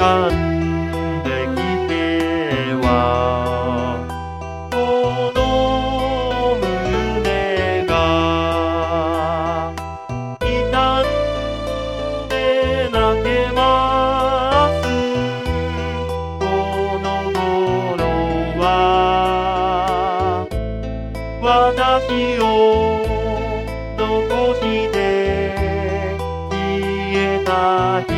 んできてはこの胸が痛んで泣けますこの頃は私を残して消えた人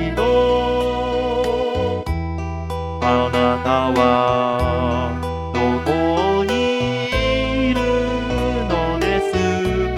あなたはどこにいるのですか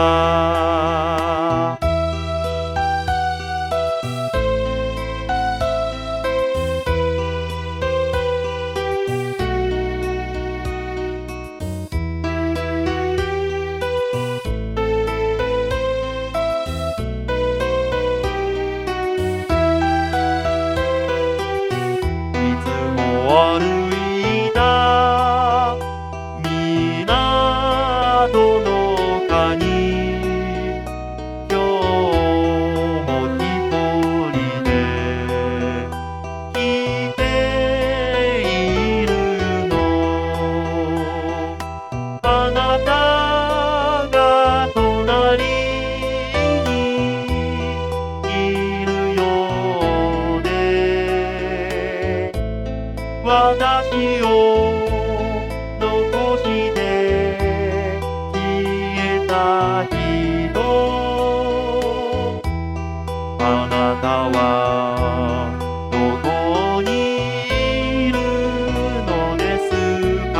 歩いた港の丘に今日も一人で来ているのあなたが隣にいるようで私を残して消えた人あなたはどこにいるのですか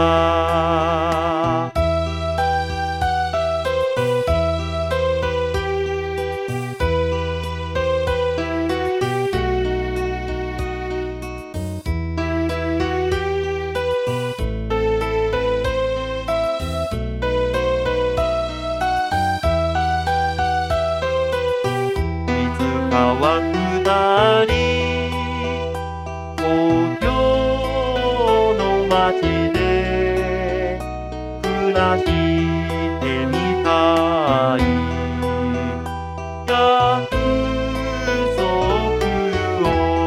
川下り東京の街で暮らしてみたい約束を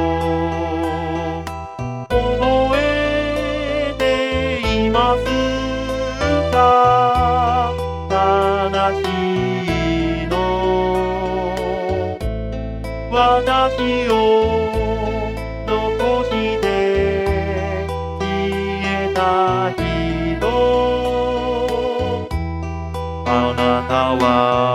覚えていますか悲しいの私を残して消えた人あなたは